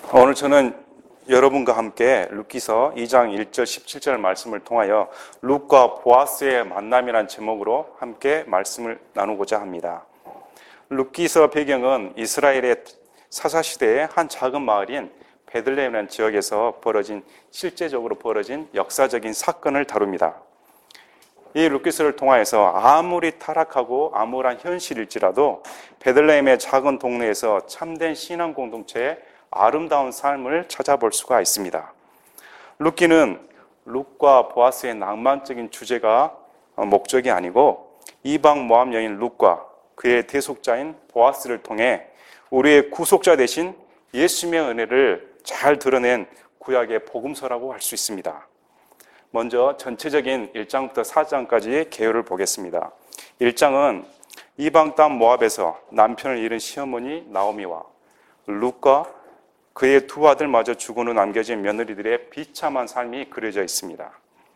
오늘 저는 여러분과 함께 룻기서 2장 1절 17절 말씀을 통하여 룻과 보아스의 만남이라는 제목으로 함께 말씀을 나누고자 합니다. 룻기서 배경은 이스라엘의 사사시대의 한 작은 마을인 베들레헴이라는 지역에서 실제적으로 벌어진 역사적인 사건을 다룹니다. 이 룻기서를 통하여서 아무리 타락하고 암울한 현실일지라도 베들레헴의 작은 동네에서 참된 신앙 공동체의 아름다운 삶을 찾아볼 수가 있습니다. 룻기는 룻과 보아스의 낭만적인 주제가 목적이 아니고 이방 모압 여인 룻과 그의 대속자인 보아스를 통해 우리의 구속자 되신 예수님의 은혜를 잘 드러낸 구약의 복음서라고 할 수 있습니다. 먼저 전체적인 1장부터 4장까지의 개요를 보겠습니다. 1장은 이방 땅 모압에서 남편을 잃은 시어머니 나오미와 룻과 그의 두 아들마저 죽은 후 남겨진 며느리들의 비참한 삶이 그려져 있습니다.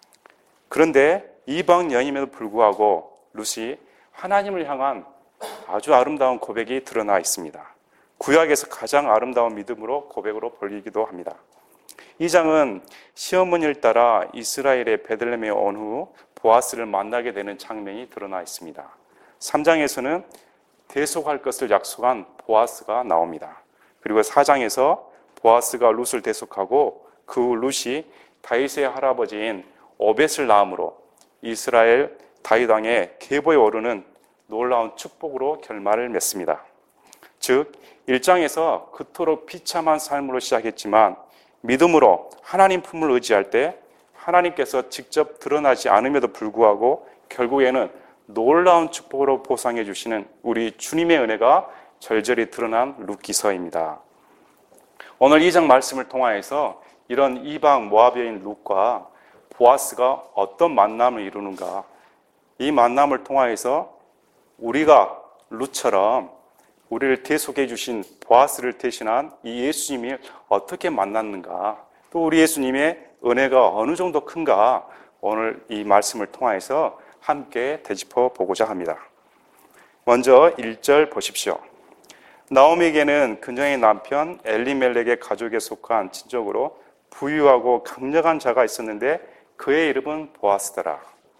그런데 이방 여인임에도 불구하고 룻이 하나님을 향한 아주 아름다운 고백이 드러나 있습니다. 구약에서 가장 아름다운 믿음으로 고백으로 불리기도 합니다. 이 장은 시어머니를 따라 이스라엘의 베들레헴에 온 후 보아스를 만나게 되는 장면이 드러나 있습니다. 3장에서는 대속할 것을 약속한 보아스가 나옵니다. 그리고 4장에서 보아스가 룻을 대속하고 그 룻이 다윗의 할아버지인 오벳을 낳음으로 이스라엘 다윗 왕의 계보에 오르는 놀라운 축복으로 결말을 맺습니다. 즉 1장에서 그토록 비참한 삶으로 시작했지만 믿음으로 하나님 품을 의지할 때 하나님께서 직접 드러나지 않음에도 불구하고 결국에는 놀라운 축복으로 보상해 주시는 우리 주님의 은혜가 절절히 드러난 룻기서입니다. 오늘 2장 말씀을 통하여서 이런 이방 모압 여인 룻과 보아스가 어떤 만남을 이루는가, 이 만남을 통하여서 우리가 룻처럼 우리를 대속해 주신 보아스를 대신한 이 예수님이 어떻게 만났는가, 또 우리 예수님의 은혜가 어느 정도 큰가, 오늘 이 말씀을 통하여서 함께 되짚어 보고자 합니다. 먼저 1절 보십시오. 나오미에게는 그녀의 남편 엘리멜렉의 가족에 속한 친족으로 부유하고 강력한 자가 있었는데 그의 이름은 보아스더라.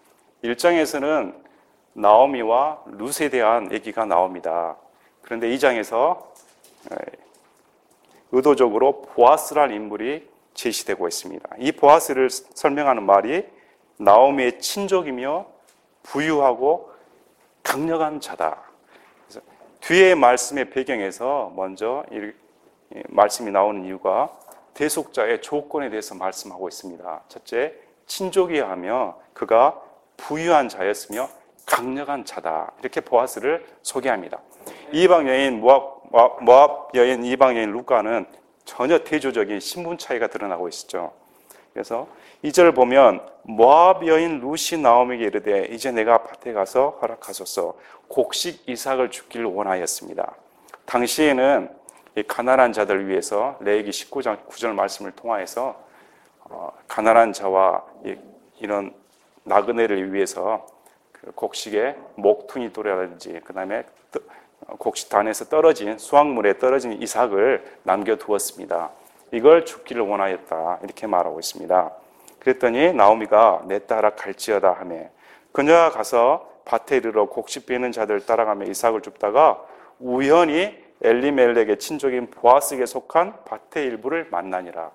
1장에서는 나오미와 룻에 대한 얘기가 나옵니다. 그런데 2장에서 의도적으로 보아스라는 인물이 제시되고 있습니다. 이 보아스를 설명하는 말이 나오미의 친족이며 부유하고 강력한 자다. 그래서 뒤에 말씀의 배경에서 먼저 이 말씀이 나오는 이유가 대속자의 조건에 대해서 말씀하고 있습니다. 첫째, 친족이야 하며 그가 부유한 자였으며 강력한 자다. 이렇게 보아스를 소개합니다. 이방 여인 모압 여인 이방 여인 룻과는 전혀 대조적인 신분 차이가 드러나고 있죠. 그래서 2절을 보면 모압 여인 룻이 나오미에게 이르되 이제 내가 밭에 가서 허락하소서 곡식 이삭을 주기를 원하였습니다. 당시에는 가난한 자들을 위해서 레위기 19장 9절 말씀을 통하여서 가난한 자와 이런 나그네를 위해서 곡식에 목퉁이 돌이라든지 그 다음에 곡식단에서 떨어진 수확물에 떨어진 이삭을 남겨두었습니다. 이걸 죽기를 원하였다 이렇게 말하고 있습니다. 그랬더니 나오미가 내 따라 갈지어다 하며 그녀가 가서 밭에 이르러 곡식 베는 자들 따라가며 이삭을 줍다가 우연히 엘리멜렉의 친족인 보아스에게 속한 밭의 일부를 만나니라.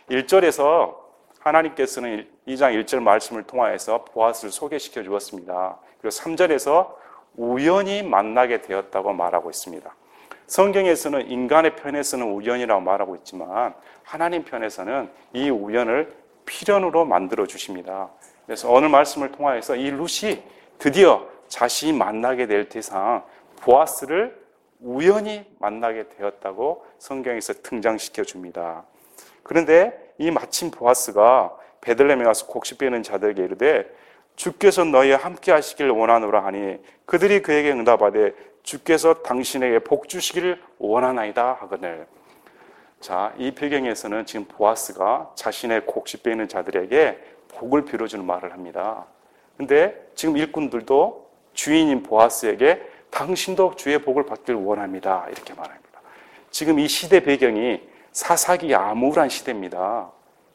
1절에서 하나님께서는 2장 1절 말씀을 통하여서 보아스를 소개시켜 주었습니다. 그리고 3절에서 우연히 만나게 되었다고 말하고 있습니다. 성경에서는 인간의 편에서는 우연이라고 말하고 있지만 하나님 편에서는 이 우연을 필연으로 만들어 주십니다. 그래서 오늘 말씀을 통하여서 이 룻이 드디어 자신이 만나게 될 대상 보아스를 우연히 만나게 되었다고 성경에서 등장시켜 줍니다. 그런데 이 마침 보아스가 베들레헴에 가서 곡식 베는 자들에게 이르되 주께서 너희와 함께 하시기를 원하노라 하니 그들이 그에게 응답하되 주께서 당신에게 복 주시기를 원하나이다 하거늘. 자, 이 배경에서는 지금 보아스가 자신의 곡식 베는 자들에게 복을 빌어주는 말을 합니다. 근데 지금 일꾼들도 주인인 보아스에게 당신도 주의 복을 받기를 원합니다 이렇게 말합니다. 지금 이 시대 배경이 사사기 암울한 시대입니다.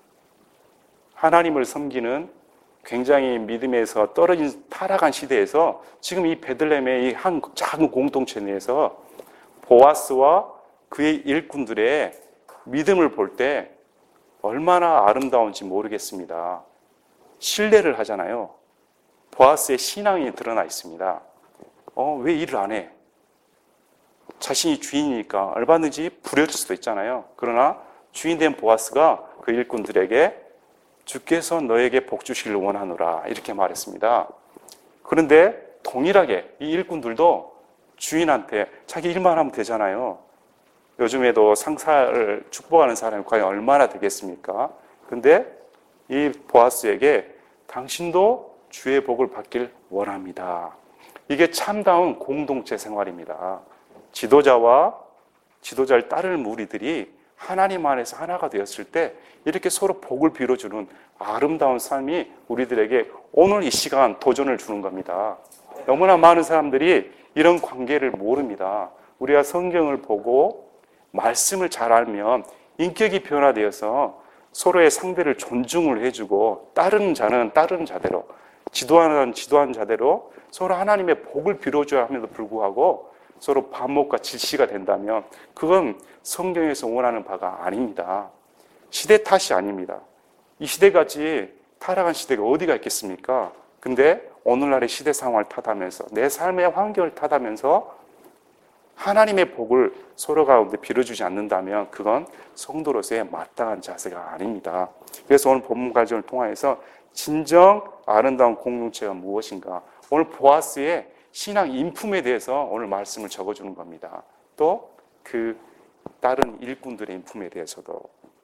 하나님을 섬기는 굉장히 믿음에서 떨어진 타락한 시대에서 지금 이 베들레헴의 이 한 작은 공동체 내에서 보아스와 그의 일꾼들의 믿음을 볼 때 얼마나 아름다운지 모르겠습니다. 신뢰를 하잖아요. 보아스의 신앙이 드러나 있습니다. 왜 일을 안 해? 자신이 주인이니까 얼마든지 부려줄 수도 있잖아요. 그러나 주인된 보아스가 그 일꾼들에게 주께서 너에게 복 주시기를 원하노라 이렇게 말했습니다. 그런데 동일하게 이 일꾼들도 주인한테 자기 일만 하면 되잖아요. 요즘에도 상사를 축복하는 사람이 과연 얼마나 되겠습니까? 근데 이 보아스에게 당신도 주의 복을 받길 원합니다. 이게 참다운 공동체 생활입니다. 지도자를 따르는 무리들이 하나님 안에서 하나가 되었을 때 이렇게 서로 복을 빌어주는 아름다운 삶이 우리들에게 오늘 이 시간 도전을 주는 겁니다. 너무나 많은 사람들이 이런 관계를 모릅니다. 우리가 성경을 보고 말씀을 잘 알면 인격이 변화되어서 서로의 상대를 존중을 해주고 따르는 자는 따르는 자대로, 지도하는 자대로 서로 하나님의 복을 빌어줘야 함에도 불구하고 서로 반목과 질시가 된다면 그건 성경에서 원하는 바가 아닙니다. 시대 탓이 아닙니다. 이 시대같이 타락한 시대가 어디가 있겠습니까? 근데 오늘날의 시대 상황을 탓하면서 내 삶의 환경을 탓하면서 하나님의 복을 서로 가운데 빌어주지 않는다면 그건 성도로서의 마땅한 자세가 아닙니다. 그래서 오늘 본문 과정을 통해서 진정 아름다운 공동체가 무엇인가, 오늘 보아스의 신앙 인품에 대해서 오늘 말씀을 적어주는 겁니다. 또 그 다른 일꾼들의 인품에 대해서도.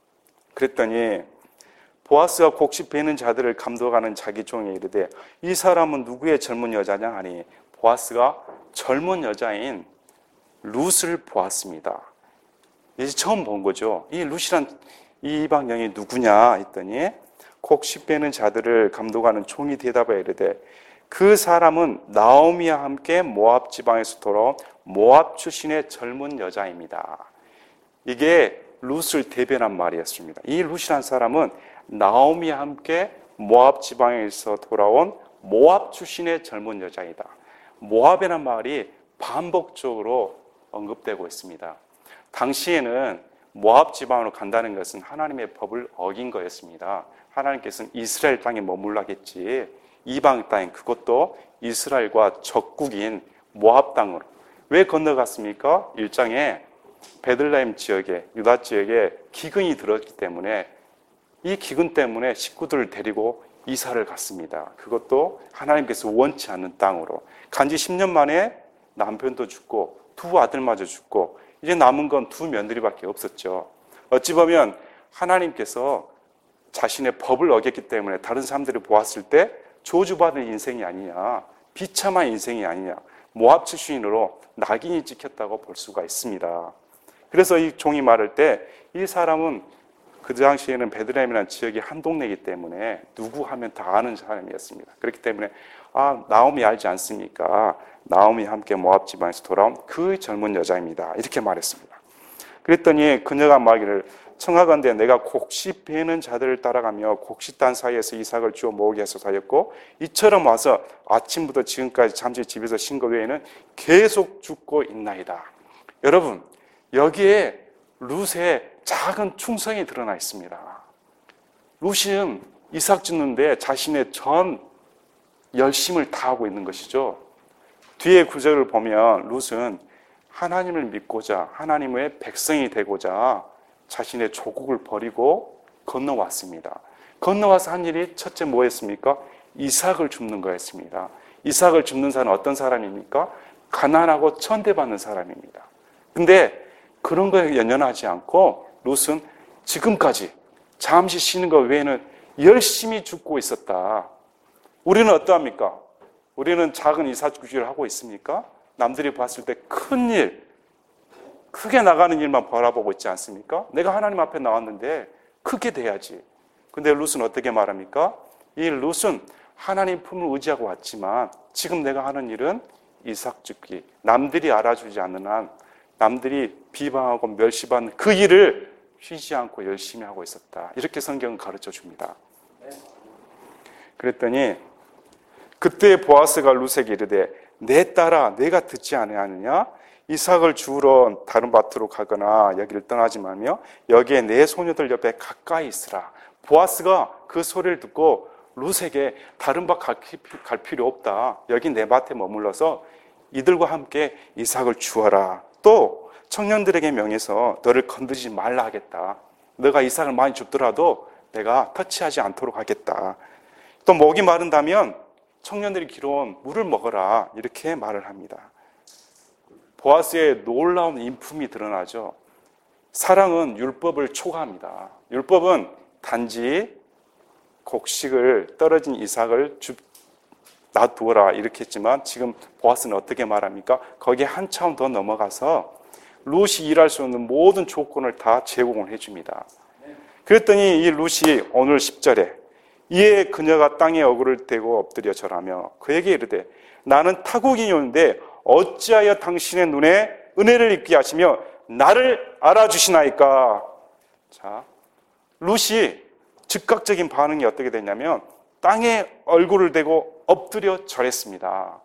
그랬더니 보아스가 곡식 베는 자들을 감독하는 자기 종에 이르되 이 사람은 누구의 젊은 여자냐 하니 보아스가 젊은 여자인 룻을 보았습니다. 이제 처음 본 거죠. 이 룻이란 이 이방령이 누구냐 했더니 곡식 베는 자들을 감독하는 종이 대답하여 이르되 그 사람은 나오미와 함께 모압 지방에서 돌아온 모압 출신의 젊은 여자입니다. 이게 룻을 대변한 말이었습니다. 이 룻이라는 사람은 나오미와 함께 모압 지방에서 돌아온 모압 출신의 젊은 여자이다. 모압이라는 말이 반복적으로 언급되고 있습니다. 당시에는 모압 지방으로 간다는 것은 하나님의 법을 어긴 거였습니다. 하나님께서는 이스라엘 땅에 머물라겠지 이방 땅, 그것도 이스라엘과 적국인 모압 땅으로 왜 건너갔습니까? 1장에 베들레헴 지역에, 유다 지역에 기근이 들었기 때문에 이 기근 때문에 식구들을 데리고 이사를 갔습니다. 그것도 하나님께서 원치 않는 땅으로. 간지 10년 만에 남편도 죽고 두 아들마저 죽고 이제 남은 건 두 며느리밖에 없었죠. 어찌 보면 하나님께서 자신의 법을 어겼기 때문에 다른 사람들이 보았을 때 저주받은 인생이 아니냐, 비참한 인생이 아니냐, 모압 출신으로 낙인이 찍혔다고 볼 수가 있습니다. 그래서 이 종이 말할 때 이 사람은 그 당시에는 베들레헴이라는 지역이 한 동네이기 때문에 누구 하면 다 아는 사람이었습니다. 그렇기 때문에 나오미 알지 않습니까? 나오미 함께 모압 지방에서 돌아온 그 젊은 여자입니다. 이렇게 말했습니다. 그랬더니 그녀가 말하기를 청하건대 내가 곡식 베는 자들을 따라가며 곡식단 사이에서 이삭을 주워 모으게 해서 사였고 이처럼 와서 아침부터 지금까지 잠시 집에서 쉰 것 외에는 계속 죽고 있나이다. 여러분, 여기에 룻의 작은 충성이 드러나 있습니다. 룻은 이삭 짓는데 자신의 전 열심을 다하고 있는 것이죠. 뒤에 구절을 보면 룻은 하나님을 믿고자 하나님의 백성이 되고자 자신의 조국을 버리고 건너왔습니다. 건너와서 한 일이 첫째 뭐였습니까? 이삭을 줍는 거였습니다. 이삭을 줍는 사람은 어떤 사람입니까? 가난하고 천대받는 사람입니다. 근데 그런 거에 연연하지 않고 룻은 지금까지 잠시 쉬는 것 외에는 열심히 죽고 있었다. 우리는 어떠합니까? 우리는 작은 이삭주기를 하고 있습니까? 남들이 봤을 때 큰 일, 크게 나가는 일만 바라보고 있지 않습니까? 내가 하나님 앞에 나왔는데 크게 돼야지. 근데 룻은 어떻게 말합니까? 이 룻은 하나님 품을 의지하고 왔지만 지금 내가 하는 일은 이삭 줍기. 남들이 알아주지 않는 한, 남들이 비방하고 멸시받는 그 일을 쉬지 않고 열심히 하고 있었다. 이렇게 성경은 가르쳐 줍니다. 그랬더니 그때 보아스가 룻에게 이르되 내 딸아 내가 듣지 아니하느냐? 이삭을 주우러 다른 밭으로 가거나 여기를 떠나지 말며 여기에 내 소녀들 옆에 가까이 있으라. 보아스가 그 소리를 듣고 룻에게 다른 밭 갈 필요 없다. 여기 내 밭에 머물러서 이들과 함께 이삭을 주어라. 또 청년들에게 명해서 너를 건드리지 말라 하겠다. 너가 이삭을 많이 줍더라도 내가 터치하지 않도록 하겠다. 또 목이 마른다면 청년들이 길어온 물을 먹어라. 이렇게 말을 합니다. 보아스의 놀라운 인품이 드러나죠. 사랑은 율법을 초과합니다. 율법은 단지 곡식을 떨어진 이삭을 놔두어라 이렇게 했지만 지금 보아스는 어떻게 말합니까? 거기에 한 차원 더 넘어가서 룻이 일할 수 있는 모든 조건을 다 제공을 해줍니다. 그랬더니 이 룻이 오늘 10절에 이에 그녀가 땅에 어그를 대고 엎드려 절하며 그에게 이르되 나는 타국인이었는데 어찌하여 당신의 눈에 은혜를 입게 하시며 나를 알아주시나이까. 자, 룻이 즉각적인 반응이 어떻게 됐냐면 땅에 얼굴을 대고 엎드려 절했습니다.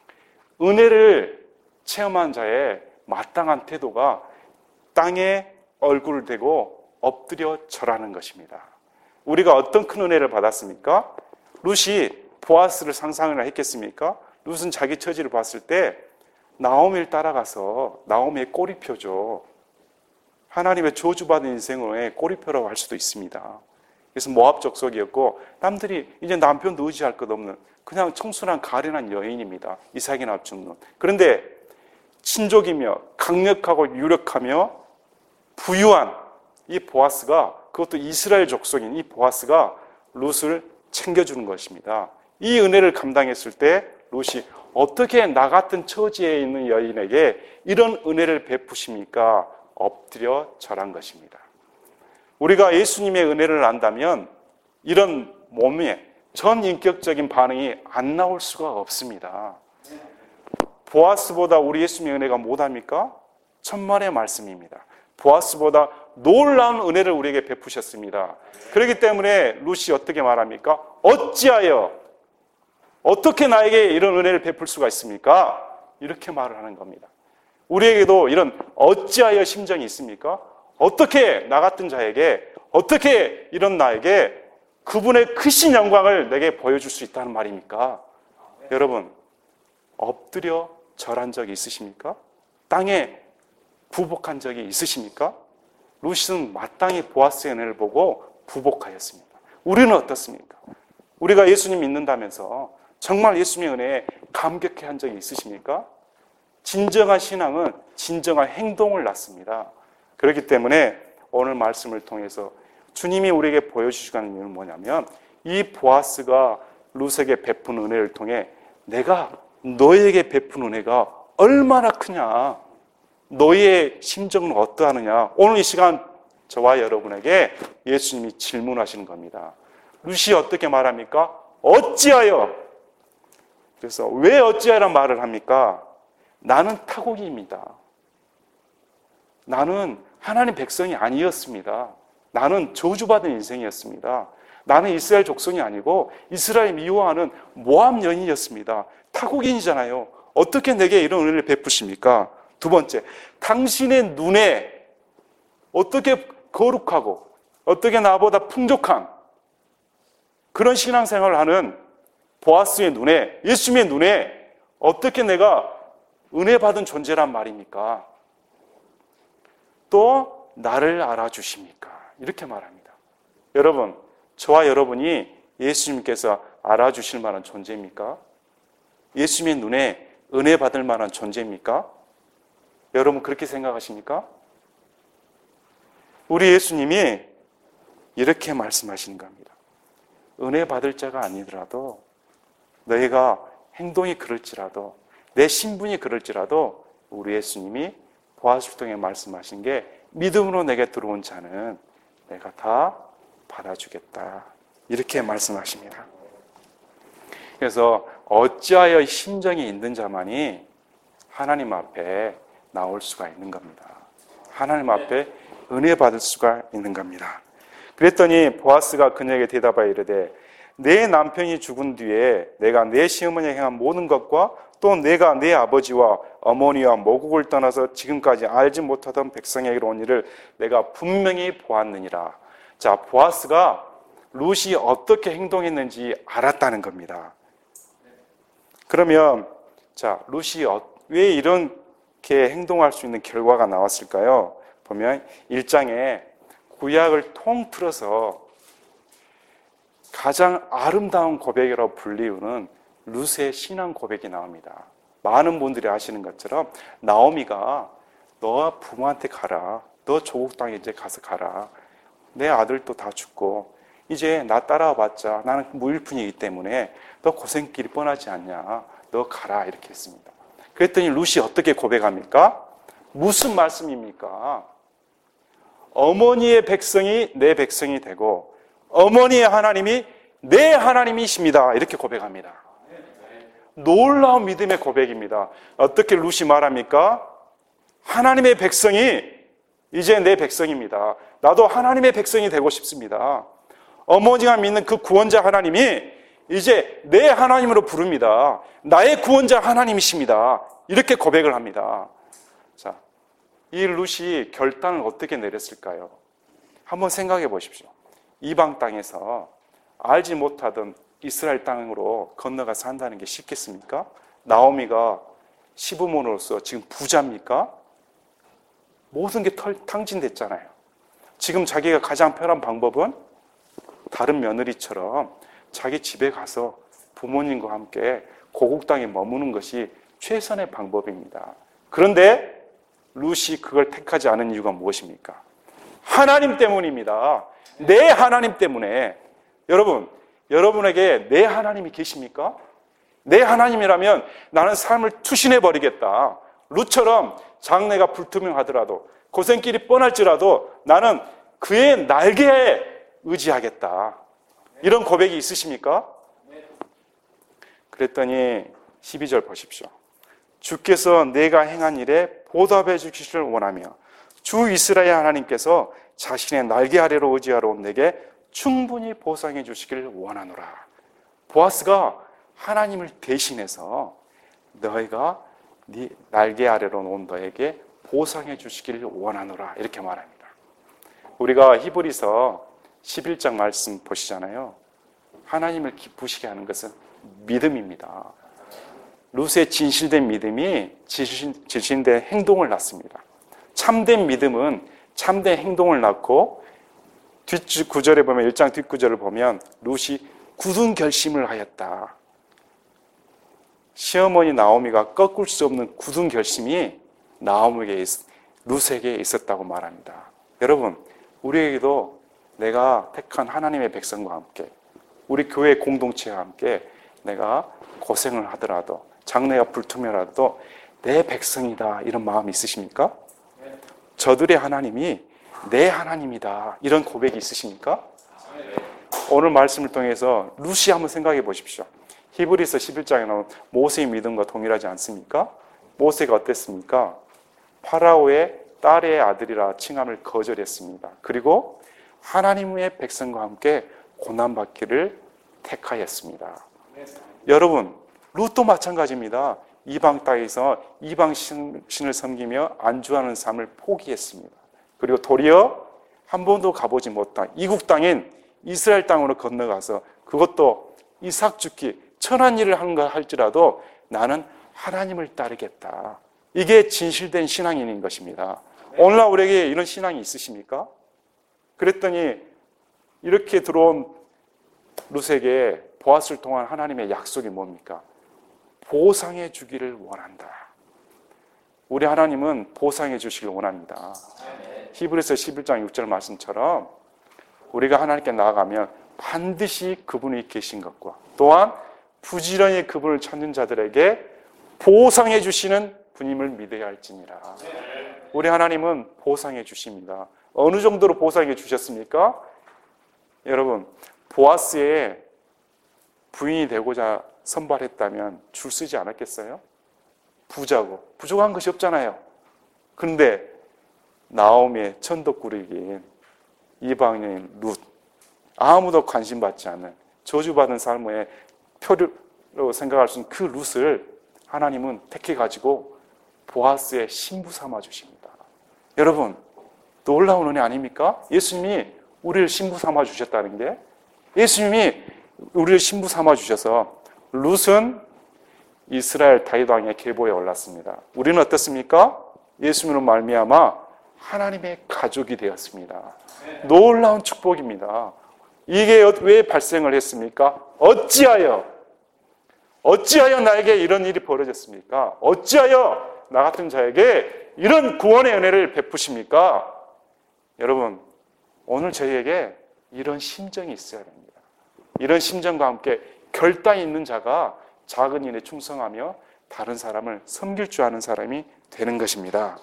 은혜를 체험한 자의 마땅한 태도가 땅에 얼굴을 대고 엎드려 절하는 것입니다. 우리가 어떤 큰 은혜를 받았습니까? 룻이 보아스를 상상을 했겠습니까? 룻은 자기 처지를 봤을 때 나오미를 따라가서 나오미의 꼬리표죠. 하나님의 저주받은 인생의 꼬리표라고 할 수도 있습니다. 그래서 모압 족속이었고 남들이 이제 남편도 의지할 것 없는 그냥 청순한 가련한 여인입니다. 이삭이 낳은. 그런데 친족이며 강력하고 유력하며 부유한 이 보아스가, 그것도 이스라엘 족속인 이 보아스가 룻을 챙겨주는 것입니다. 이 은혜를 감당했을 때 룻이 어떻게 나 같은 처지에 있는 여인에게 이런 은혜를 베푸십니까? 엎드려 절한 것입니다. 우리가 예수님의 은혜를 안다면 이런 몸의 전 인격적인 반응이 안 나올 수가 없습니다. 보아스보다 우리 예수님의 은혜가 못합니까? 천만의 말씀입니다. 보아스보다 놀라운 은혜를 우리에게 베푸셨습니다. 그렇기 때문에 룻이 어떻게 말합니까? 어찌하여 어떻게 나에게 이런 은혜를 베풀 수가 있습니까? 이렇게 말을 하는 겁니다. 우리에게도 이런 어찌하여 심정이 있습니까? 어떻게 나 같은 자에게, 어떻게 이런 나에게 그분의 크신 영광을 내게 보여줄 수 있다는 말입니까? 여러분, 엎드려 절한 적이 있으십니까? 땅에 부복한 적이 있으십니까? 룻은 마땅히 보아스의 은혜를 보고 부복하였습니다. 우리는 어떻습니까? 우리가 예수님 믿는다면서 정말 예수님의 은혜에 감격해 한 적이 있으십니까? 진정한 신앙은 진정한 행동을 낳습니다. 그렇기 때문에 오늘 말씀을 통해서 주님이 우리에게 보여주시는 이유는 뭐냐면 이 보아스가 룻에게 베푼 은혜를 통해 내가 너에게 베푼 은혜가 얼마나 크냐, 너의 심정은 어떠하느냐, 오늘 이 시간 저와 여러분에게 예수님이 질문하시는 겁니다. 룻이 어떻게 말합니까? 어찌하여? 그래서 왜 어찌하여란 말을 합니까? 나는 타국입니다. 나는 하나님 백성이 아니었습니다. 나는 저주받은 인생이었습니다. 나는 이스라엘 족속이 아니고 이스라엘 미워하는 모압 여인이었습니다. 타국인이잖아요. 어떻게 내게 이런 은혜를 베푸십니까? 두 번째, 당신의 눈에 어떻게 거룩하고 어떻게 나보다 풍족한 그런 신앙생활을 하는 보아스의 눈에, 예수님의 눈에 어떻게 내가 은혜 받은 존재란 말입니까? 또 나를 알아주십니까? 이렇게 말합니다. 여러분, 저와 여러분이 예수님께서 알아주실 만한 존재입니까? 예수님의 눈에 은혜 받을 만한 존재입니까? 여러분 그렇게 생각하십니까? 우리 예수님이 이렇게 말씀하시는 겁니다. 은혜 받을 자가 아니더라도 너희가 행동이 그럴지라도 내 신분이 그럴지라도 우리 예수님이 보아스를 통해 말씀하신 게 믿음으로 내게 들어온 자는 내가 다 받아주겠다. 이렇게 말씀하십니다. 그래서 어찌하여 심정이 있는 자만이 하나님 앞에 나올 수가 있는 겁니다. 하나님 앞에 은혜 받을 수가 있는 겁니다. 그랬더니 보아스가 그녀에게 대답하여 이르되 내 남편이 죽은 뒤에 내가 내 시어머니에 행한 모든 것과 또 내가 내 아버지와 어머니와 모국을 떠나서 지금까지 알지 못하던 백성에게로 온 일을 내가 분명히 보았느니라. 자, 보아스가 룻이 어떻게 행동했는지 알았다는 겁니다. 그러면 자, 룻이 왜 이렇게 행동할 수 있는 결과가 나왔을까요? 보면 1장에 구약을 통틀어서 가장 아름다운 고백이라고 불리우는 룻의 신앙 고백이 나옵니다. 많은 분들이 아시는 것처럼 나오미가 너 부모한테 가라. 너 조국 땅에 이제 가서 가라. 내 아들도 다 죽고 이제 나 따라와봤자 나는 무일푼이기 때문에 너 고생길이 뻔하지 않냐. 너 가라 이렇게 했습니다. 그랬더니 룻이 어떻게 고백합니까? 무슨 말씀입니까? 어머니의 백성이 내 백성이 되고 어머니의 하나님이 내 하나님이십니다. 이렇게 고백합니다. 놀라운 믿음의 고백입니다. 어떻게 룻이 말합니까? 하나님의 백성이 이제 내 백성입니다. 나도 하나님의 백성이 되고 싶습니다. 어머니가 믿는 그 구원자 하나님이 이제 내 하나님으로 부릅니다. 나의 구원자 하나님이십니다. 이렇게 고백을 합니다. 자, 이 룻이 결단을 어떻게 내렸을까요? 한번 생각해 보십시오. 이방 땅에서 알지 못하던 이스라엘 땅으로 건너가 산다는 게 쉽겠습니까? 나오미가 시부모로서 지금 부자입니까? 모든 게 탕진됐잖아요. 지금 자기가 가장 편한 방법은 다른 며느리처럼 자기 집에 가서 부모님과 함께 고국 땅에 머무는 것이 최선의 방법입니다. 그런데 룻이 그걸 택하지 않은 이유가 무엇입니까? 하나님 때문입니다. 내 하나님 때문에. 여러분, 여러분에게 내 하나님이 계십니까? 내 하나님이라면 나는 삶을 투신해 버리겠다. 룻처럼 장래가 불투명하더라도 고생길이 뻔할지라도 나는 그의 날개에 의지하겠다. 이런 고백이 있으십니까? 그랬더니 12절 보십시오. 주께서 내가 행한 일에 보답해 주시기를 원하며 주 이스라엘 하나님께서 자신의 날개 아래로 의지하러 온 내게 충분히 보상해 주시기를 원하노라. 보아스가 하나님을 대신해서 너희가 네 날개 아래로 온 너에게 보상해 주시기를 원하노라 이렇게 말합니다. 우리가 히브리서 11장 말씀 보시잖아요. 하나님을 기쁘시게 하는 것은 믿음입니다. 룻의 진실된 믿음이 진실된 행동을 낳습니다. 참된 믿음은 참된 행동을 낳고 뒷구절에 보면 1장 뒷구절을 보면 룻이 굳은 결심을 하였다. 시어머니 나오미가 꺾을 수 없는 굳은 결심이 룻에게 있었다고 말합니다. 여러분, 우리에게도 내가 택한 하나님의 백성과 함께 우리 교회 공동체와 함께 내가 고생을 하더라도 장래가 불투명하더라도 내 백성이다 이런 마음이 있으십니까? 저들의 하나님이 내 하나님이다 이런 고백이 있으십니까? 오늘 말씀을 통해서 룻이 한번 생각해 보십시오. 히브리서 11장에 나온 모세의 믿음과 동일하지 않습니까? 모세가 어땠습니까? 파라오의 딸의 아들이라 칭함을 거절했습니다. 그리고 하나님의 백성과 함께 고난받기를 택하였습니다. 여러분, 룻도 마찬가지입니다. 이방 땅에서 이방 신을 섬기며 안주하는 삶을 포기했습니다. 그리고 도리어 한 번도 가보지 못한 이국 땅인 이스라엘 땅으로 건너가서 그것도 이삭 죽기 천한 일을 하는가 할지라도 나는 하나님을 따르겠다. 이게 진실된 신앙인인 것입니다. 오늘날 우리에게 이런 신앙이 있으십니까? 그랬더니 이렇게 들어온 룻에게 보아스를 통한 하나님의 약속이 뭡니까? 보상해 주기를 원한다. 우리 하나님은 보상해 주시길 원합니다. 히브리서 11장 6절 말씀처럼 우리가 하나님께 나아가면 반드시 그분이 계신 것과 또한 부지런히 그분을 찾는 자들에게 보상해 주시는 분임을 믿어야 할지니라. 우리 하나님은 보상해 주십니다. 어느 정도로 보상해 주셨습니까? 여러분, 보아스의 부인이 되고자 선발했다면 줄 서지 않았겠어요? 부자고 부족한 것이 없잖아요. 그런데 나오미의 천덕꾸러기인 이방인인 룻, 아무도 관심 받지 않는 저주받은 삶의 표류로 생각할 수 있는 그 룻을 하나님은 택해가지고 보아스의 신부 삼아 주십니다. 여러분, 놀라운 은혜 아닙니까? 예수님이 우리를 신부 삼아 주셨다는 게, 예수님이 우리를 신부 삼아 주셔서 룻은 이스라엘 다윗 왕의 계보에 올랐습니다. 우리는 어떻습니까? 예수님으로 말미암아 하나님의 가족이 되었습니다. 놀라운 축복입니다. 이게 왜 발생을 했습니까? 어찌하여 나에게 이런 일이 벌어졌습니까? 어찌하여 나 같은 자에게 이런 구원의 은혜를 베푸십니까? 여러분, 오늘 저희에게 이런 심정이 있어야 됩니다. 이런 심정과 함께 결단이 있는 자가 작은 일에 충성하며 다른 사람을 섬길 줄 아는 사람이 되는 것입니다.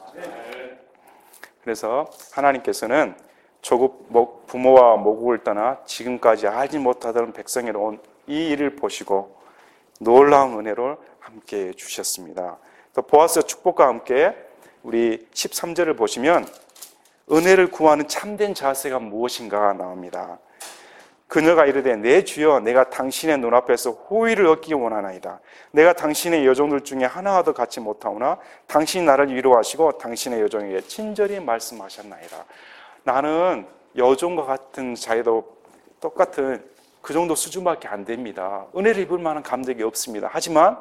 그래서 하나님께서는 조국 부모와 모국을 떠나 지금까지 알지 못하던 백성에로 온 이 일을 보시고 놀라운 은혜를 함께 주셨습니다. 또 보아스의 축복과 함께 우리 13절을 보시면 은혜를 구하는 참된 자세가 무엇인가 나옵니다. 그녀가 이르되 내 주여 내가 당신의 눈앞에서 호의를 얻기 원하나이다. 내가 당신의 여종들 중에 하나와도 같이 못하오나 당신이 나를 위로하시고 당신의 여종에게 친절히 말씀하셨나이다. 나는 여종과 같은 자에도 똑같은 그 정도 수준밖에 안 됩니다. 은혜를 입을 만한 감격이 없습니다. 하지만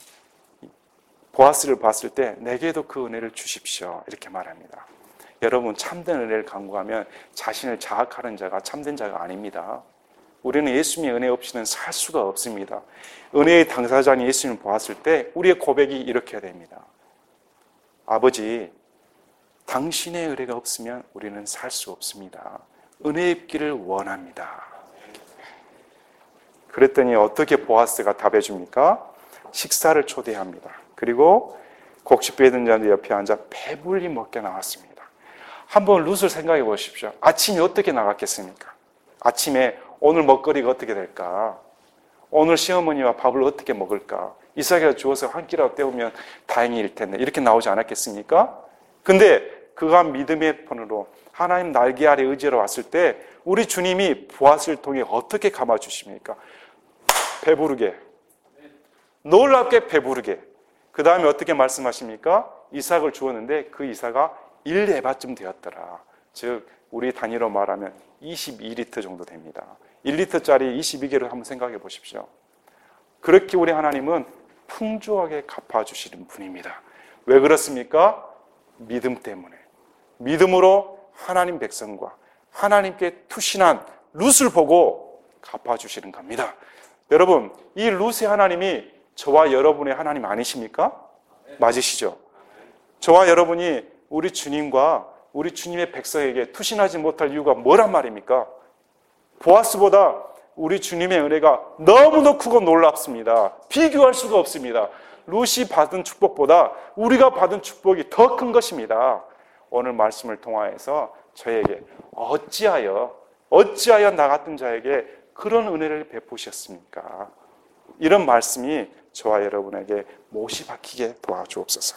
보아스를 봤을 때 내게도 그 은혜를 주십시오. 이렇게 말합니다. 여러분, 참된 은혜를 간구하면 자신을 자학하는 자가 참된 자가 아닙니다. 우리는 예수님의 은혜 없이는 살 수가 없습니다. 은혜의 당사자인 예수님을 보았을 때 우리의 고백이 이렇게 됩니다. 아버지, 당신의 은혜가 없으면 우리는 살 수 없습니다. 은혜 입기를 원합니다. 그랬더니 어떻게 보아스가 답해 줍니까? 식사를 초대합니다. 그리고 곡식 빼든 자들 옆에 앉아 배불리 먹게 나왔습니다. 한번 룻을 생각해 보십시오. 아침이 어떻게 나갔겠습니까? 아침에 오늘 먹거리가 어떻게 될까? 오늘 시어머니와 밥을 어떻게 먹을까? 이삭이가 주어서 한 끼라도 때우면 다행일 텐데 이렇게 나오지 않았겠습니까? 근데 그가 믿음의 편으로 하나님 날개 아래 의지로 왔을 때 우리 주님이 보아스를 통해 어떻게 감아주십니까? 배부르게, 놀랍게 배부르게. 그 다음에 어떻게 말씀하십니까? 이삭을 주었는데 그 이삭아 1에바쯤 되었더라. 즉 우리 단위로 말하면 22리터 정도 됩니다. 1리터짜리 22개를 한번 생각해 보십시오. 그렇게 우리 하나님은 풍족하게 갚아주시는 분입니다. 왜 그렇습니까? 믿음 때문에. 믿음으로 하나님 백성과 하나님께 투신한 룻을 보고 갚아주시는 겁니다. 여러분, 이 룻의 하나님이 저와 여러분의 하나님 아니십니까? 맞으시죠? 저와 여러분이 우리 주님과 우리 주님의 백성에게 투신하지 못할 이유가 뭐란 말입니까? 보아스보다 우리 주님의 은혜가 너무도 크고 놀랍습니다. 비교할 수가 없습니다. 룻이 받은 축복보다 우리가 받은 축복이 더 큰 것입니다. 오늘 말씀을 통하여서 저에게 어찌하여 나 같은 자에게 그런 은혜를 베푸셨습니까? 이런 말씀이 저와 여러분에게 못이 박히게 도와주옵소서.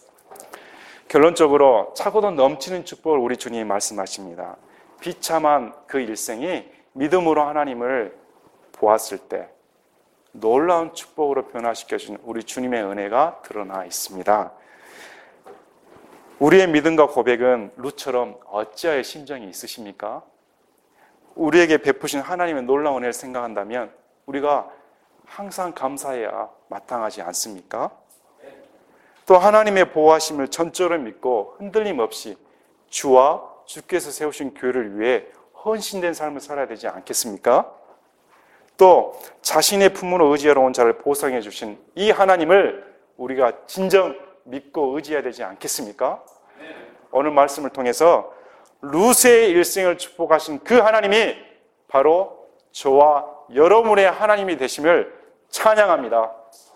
결론적으로 차고도 넘치는 축복을 우리 주님이 말씀하십니다. 비참한 그 일생이 믿음으로 하나님을 보았을 때 놀라운 축복으로 변화시켜준 우리 주님의 은혜가 드러나 있습니다. 우리의 믿음과 고백은 룻처럼 어찌하여 심정이 있으십니까? 우리에게 베푸신 하나님의 놀라운 은혜를 생각한다면 우리가 항상 감사해야 마땅하지 않습니까? 또 하나님의 보호하심을 전적으로 믿고 흔들림 없이 주와 주께서 세우신 교회를 위해 헌신된 삶을 살아야 되지 않겠습니까? 또 자신의 품으로 의지하러 온 자를 보상해 주신 이 하나님을 우리가 진정 믿고 의지해야 되지 않겠습니까? 오늘 말씀을 통해서 룻의 일생을 축복하신 그 하나님이 바로 저와 여러분의 하나님이 되심을 찬양합니다.